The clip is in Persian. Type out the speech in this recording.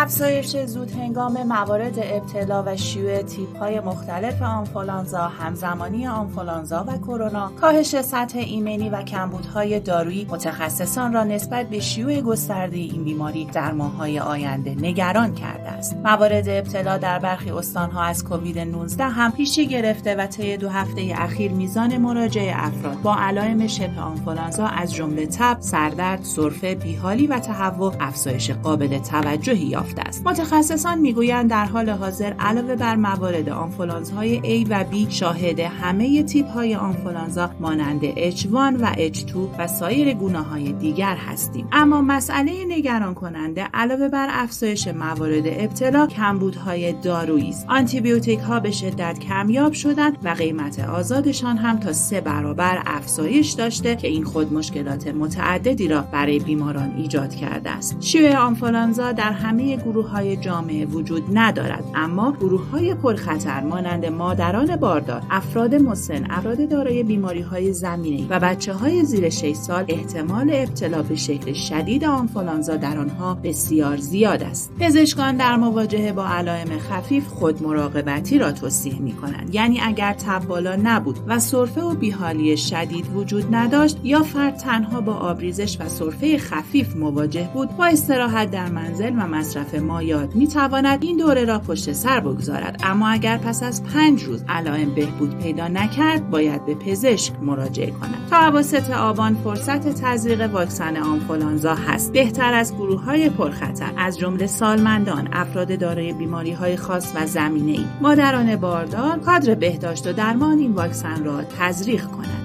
افزایش زودهنگام موارد ابتلا و شیوع تیپ‌های مختلف آنفولانزا، همزمانی آنفولانزا و کرونا، کاهش سطح ایمنی و کمبودهای دارویی متخصصان را نسبت به شیوع گسترده این بیماری در ماه‌های آینده نگران کرده است. موارد ابتلا در برخی استان‌ها از کووید 19 هم پیشی گرفته و طی 2 هفته اخیر میزان مراجعه افراد با علائم شبه آنفولانزا از جمله تب، سردرد، سرفه، بیحالی و تهوع افزایش قابل توجهی یافته است. متخصصان میگویند در حال حاضر علاوه بر موارد آنفولانزاهای A و B شاهد همه تیپ‌های آنفولانزا مانند H1 و H2 و سایر گونه‌های دیگر هستیم. اما مسئله نگران کننده علاوه بر افزایش موارد ابتلا کمبودهای دارویی است. آنتیبیوتیک‌ها به شدت کمیاب شدند و قیمت آزادشان هم تا 3 برابر افزایش داشته که این خود مشکلات متعددی را برای بیماران ایجاد کرده است. شیوع آنفولانزا در همه گروه‌های جامعه وجود ندارد، اما گروه‌های پرخطر مانند مادران باردار، افراد مسن، افراد دارای بیماری‌های زمینه‌ای و بچه‌های زیر 6 سال احتمال ابتلا به شکل شدید آنفولانزا در آنها بسیار زیاد است. پزشکان در مواجهه با علائم خفیف خود مراقبتی را توصیه می‌کنند. یعنی اگر تب بالا نبود و سرفه و بیحالی شدید وجود نداشت یا فرد تنها با آبریزش و سرفه خفیف مواجه بود، با استراحت در منزل و مصرف مایعات می‌تواند این دوره را پشت سر بگذارد. اما اگر پس از 5 روز علائم بهبود پیدا نکرد، باید به پزشک مراجعه کند. تا اواسط آبان فرصت تزریق واکسن آنفولانزا هست. بهتر از گروه‌های پرخطر از جمله سالمندان، افراد دارای بیماری‌های خاص و زمینه‌ای، مادران باردار، کادر بهداشت و درمان این واکسن را تزریق کنند.